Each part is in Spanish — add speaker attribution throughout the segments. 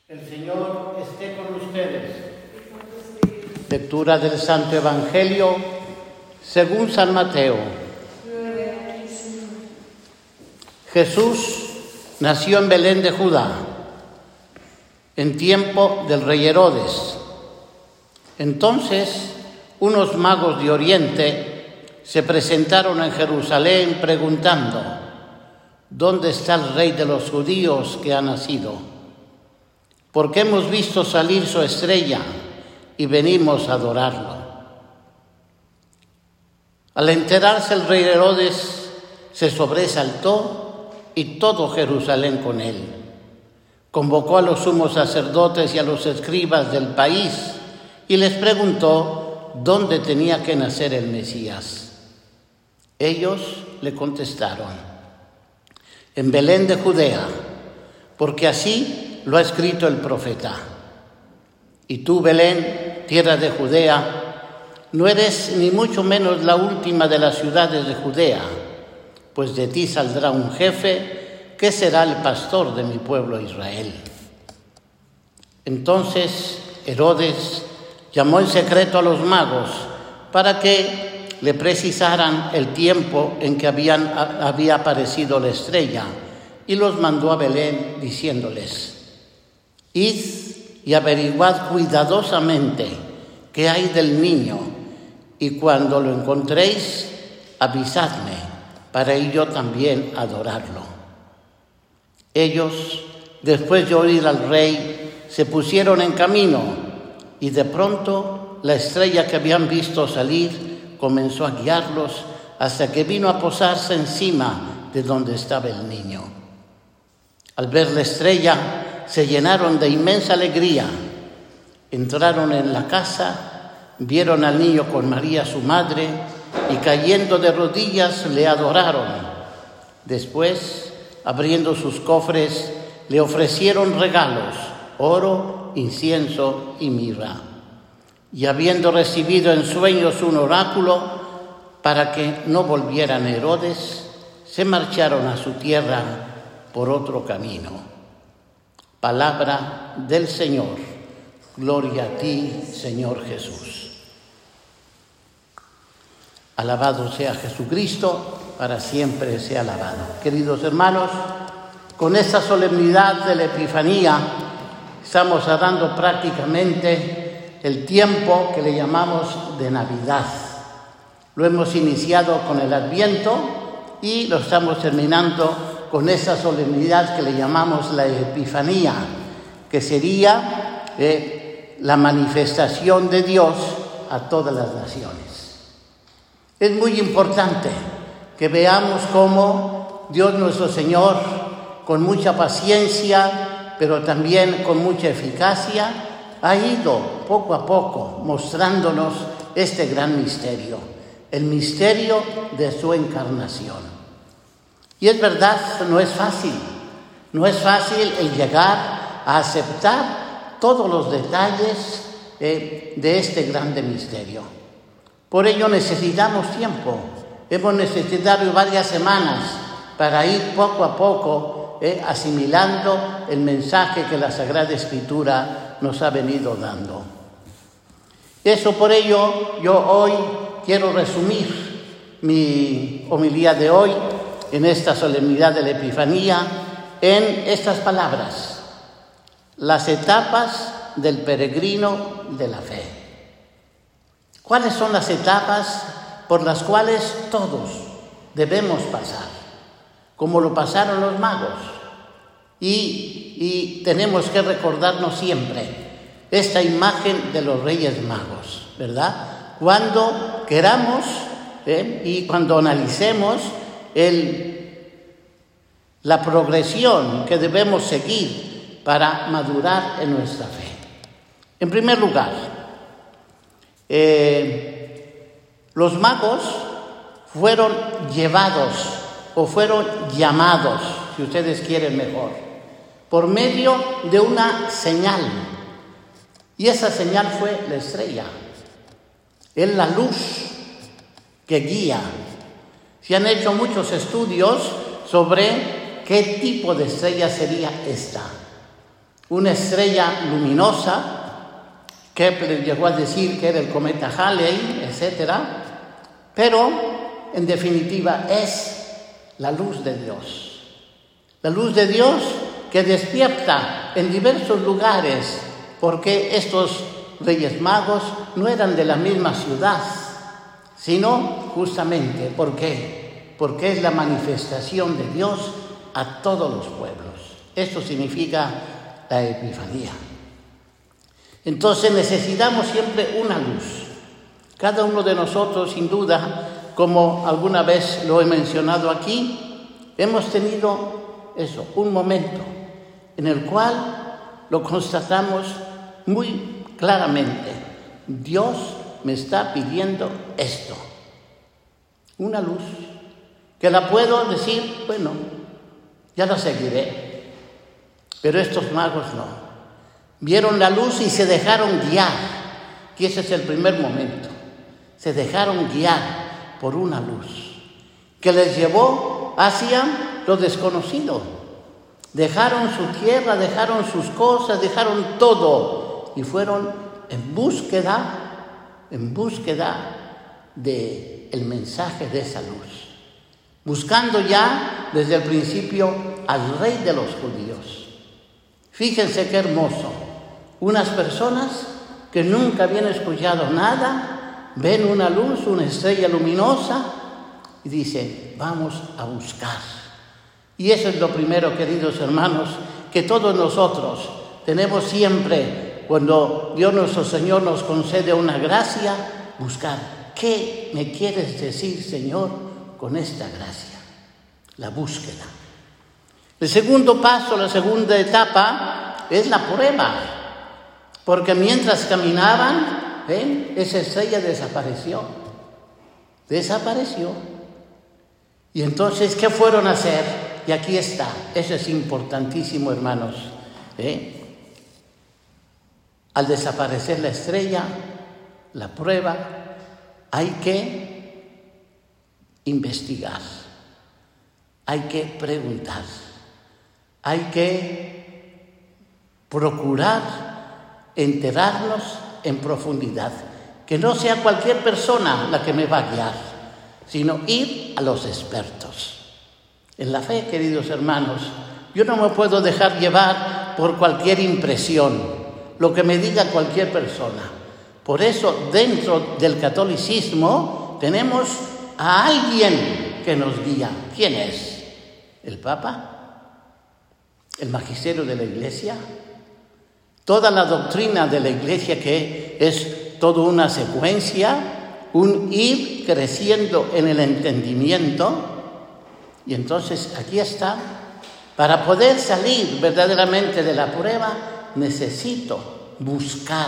Speaker 1: El Señor esté con ustedes. Lectura del Santo Evangelio según San Mateo. Jesús nació en Belén de Judá, en tiempo del rey Herodes. Entonces, unos magos de Oriente se presentaron en Jerusalén preguntando: ¿dónde está el rey de los judíos que ha nacido? Porque hemos visto salir su estrella y venimos a adorarlo. Al enterarse el rey Herodes, se sobresaltó y todo Jerusalén con él. Convocó a los sumos sacerdotes y a los escribas del país y les preguntó dónde tenía que nacer el Mesías. Ellos le contestaron: en Belén de Judea, porque así lo ha escrito el profeta. Y tú, Belén, tierra de Judea, no eres ni mucho menos la última de las ciudades de Judea, pues de ti saldrá un jefe que será el pastor de mi pueblo Israel. Entonces Herodes llamó en secreto a los magos para que le precisaran el tiempo en que había aparecido la estrella, y los mandó a Belén diciéndoles: id y averiguad cuidadosamente qué hay del niño, y cuando lo encontréis, avisadme para ir yo también a adorarlo. Ellos, después de oír al rey, se pusieron en camino, y de pronto la estrella que habían visto salir comenzó a guiarlos hasta que vino a posarse encima de donde estaba el niño. Al ver la estrella, se llenaron de inmensa alegría. Entraron en la casa, vieron al niño con María su madre, y cayendo de rodillas le adoraron. Después, abriendo sus cofres, le ofrecieron regalos: oro, incienso y mirra. Y habiendo recibido en sueños un oráculo para que no volvieran a Herodes, se marcharon a su tierra por otro camino. Palabra del Señor. Gloria a ti, Señor Jesús. Alabado sea Jesucristo, para siempre sea alabado. Queridos hermanos, con esta solemnidad de la Epifanía estamos dando prácticamente el tiempo que le llamamos de Navidad. Lo hemos iniciado con el Adviento y lo estamos terminando con esa solemnidad que le llamamos la Epifanía, que sería la manifestación de Dios a todas las naciones. Es muy importante que veamos cómo Dios nuestro Señor, con mucha paciencia, pero también con mucha eficacia, ha ido poco a poco mostrándonos este gran misterio, el misterio de su encarnación. Y es verdad, no es fácil el llegar a aceptar todos los detalles de este grande misterio. Por ello necesitamos tiempo, hemos necesitado varias semanas para ir poco a poco asimilando el mensaje que la Sagrada Escritura nos ha venido dando. Por ello, yo hoy quiero resumir mi homilía de hoy en esta solemnidad de la Epifanía en estas palabras: las etapas del peregrino de la fe. ¿Cuáles son las etapas por las cuales todos debemos pasar? Como lo pasaron los magos. Y tenemos que recordarnos siempre esta imagen de los Reyes Magos, ¿verdad? Cuando queramos y cuando analicemos la progresión que debemos seguir para madurar en nuestra fe. En primer lugar, los magos fueron llevados o fueron llamados, si ustedes quieren mejor, por medio de una señal. Y esa señal fue la estrella. Es la luz que guía. Se han hecho muchos estudios sobre qué tipo de estrella sería esta. una estrella luminosa. Kepler llegó a decir que era el cometa Halley, etc. Pero, en definitiva, es la luz de Dios. La luz de Dios que despierta en diversos lugares, porque estos Reyes Magos no eran de la misma ciudad, sino justamente, ¿por qué? Porque es la manifestación de Dios a todos los pueblos. Esto significa la Epifanía. Entonces necesitamos siempre una luz. Cada uno de nosotros, sin duda, como alguna vez lo he mencionado aquí, hemos tenido un momento en el cual lo constatamos muy claramente. Dios me está pidiendo esto. Una luz, que la puedo decir, bueno, ya la seguiré. Pero estos magos no. Vieron la luz y se dejaron guiar. Y ese es el primer momento. Se dejaron guiar por una luz que les llevó hacia lo desconocido. Dejaron su tierra, dejaron sus cosas, dejaron todo y fueron en búsqueda del mensaje de esa luz. Buscando ya desde el principio al Rey de los judíos. Fíjense qué hermoso. Unas personas que nunca habían escuchado nada, ven una luz, una estrella luminosa y dicen, vamos a buscar. Y eso es lo primero, queridos hermanos, que todos nosotros tenemos siempre, cuando Dios nuestro Señor nos concede una gracia, buscar. ¿Qué me quieres decir, Señor, con esta gracia? La búsqueda. El segundo paso, la segunda etapa, es la prueba. Porque mientras caminaban, esa estrella desapareció. Desapareció. Y entonces, ¿qué fueron a hacer? Y aquí está. Eso es importantísimo, hermanos. Al desaparecer la estrella, la prueba, hay que investigar. Hay que preguntar. Hay que procurar enterarnos en profundidad. Que no sea cualquier persona la que me va a guiar, sino ir a los expertos. En la fe, queridos hermanos, yo no me puedo dejar llevar por cualquier impresión, lo que me diga cualquier persona. Por eso, dentro del catolicismo, tenemos a alguien que nos guía. ¿Quién es? ¿El Papa? ¿El magisterio de la Iglesia? Toda la doctrina de la Iglesia, que es toda una secuencia, un ir creciendo en el entendimiento. Y entonces aquí está. Para poder salir verdaderamente de la prueba, necesito buscar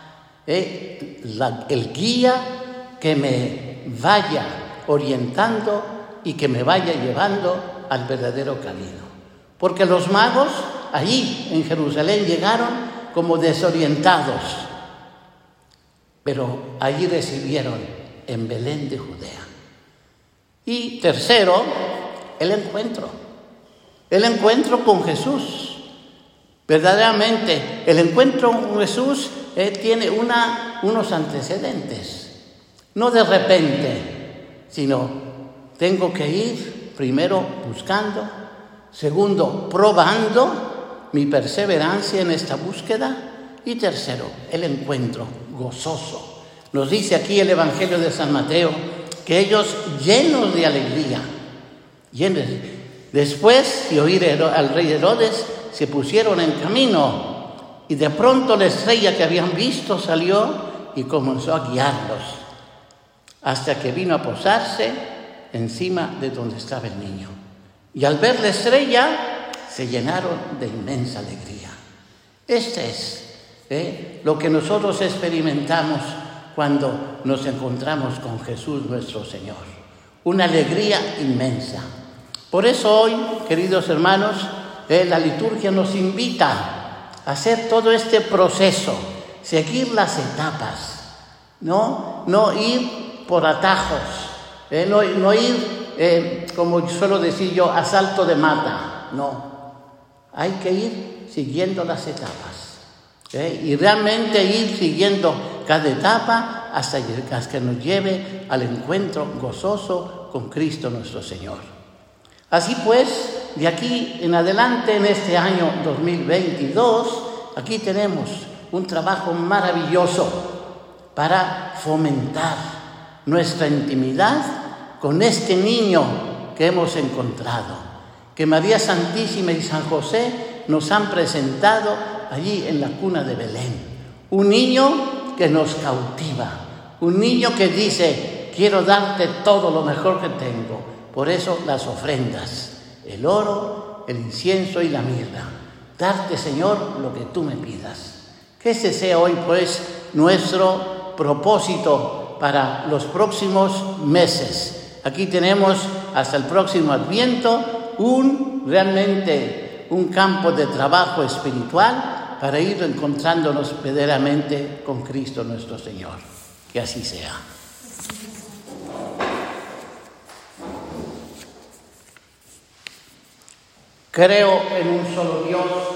Speaker 1: el guía que me vaya orientando y que me vaya llevando al verdadero camino. Porque los magos allí en Jerusalén llegaron como desorientados, pero allí recibieron en Belén de Judea. Y tercero, el encuentro con Jesús. Verdaderamente, el encuentro con Jesús tiene unos antecedentes. No de repente, sino tengo que ir primero buscando, segundo, probando mi perseverancia en esta búsqueda, y tercero, el encuentro gozoso. Nos dice aquí el Evangelio de San Mateo que ellos, llenos de alegría, después de oír al rey Herodes, se pusieron en camino, y de pronto la estrella que habían visto salió y comenzó a guiarlos hasta que vino a posarse encima de donde estaba el niño. Y al ver la estrella se llenaron de inmensa alegría. Este es lo que nosotros experimentamos cuando nos encontramos con Jesús nuestro Señor. Una alegría inmensa. Por eso hoy, queridos hermanos, la liturgia nos invita a hacer todo este proceso, seguir las etapas, no ir por atajos, no ir, como suelo decir yo, a salto de mata, no. hay que ir siguiendo las etapas. Y realmente ir siguiendo cada etapa hasta que nos lleve al encuentro gozoso con Cristo nuestro Señor. Así pues, de aquí en adelante, en este año 2022, aquí tenemos un trabajo maravilloso para fomentar nuestra intimidad con este niño que hemos encontrado, que María Santísima y San José nos han presentado allí en la cuna de Belén. Un niño que nos cautiva, un niño que dice: quiero darte todo lo mejor que tengo. Por eso las ofrendas, el oro, el incienso y la mirra. Darte, Señor, lo que tú me pidas. Que ese sea hoy, pues, nuestro propósito para los próximos meses. Aquí tenemos hasta el próximo Adviento realmente un campo de trabajo espiritual para ir encontrándonos verdaderamente con Cristo nuestro Señor. Que así sea. Creo en un solo Dios,